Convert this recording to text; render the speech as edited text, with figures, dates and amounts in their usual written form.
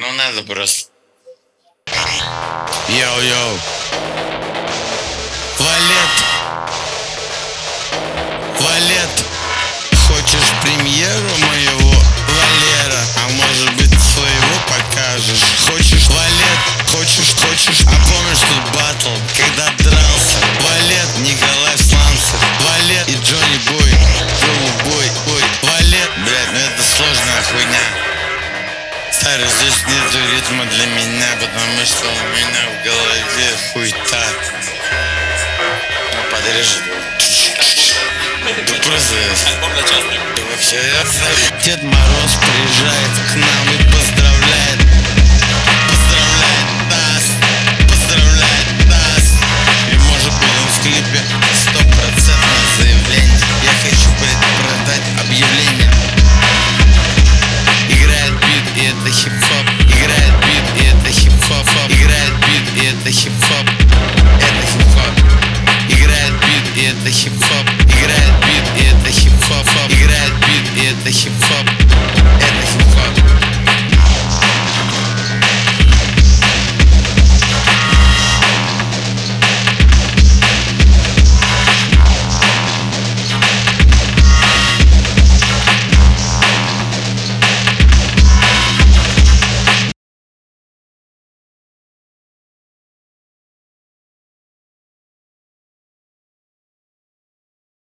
Ну надо просто. Йоу-йоу. Валет. Валет. Хочешь премьеру моего Валера? А может быть своего покажешь? Хочешь валет? Хочешь? А помнишь тут батл, когда дрался? Валет, Николай Сланцев, Валет и Джонни Бой, голубой, ой, Валет. Блядь, ну это сложная хуйня. Старый, здесь нету ритма для меня, потому что у меня в голове хуйта. Ну, подрежет. Ты просто... Вообще, Дед Мороз приезжает к нам и поздравляет.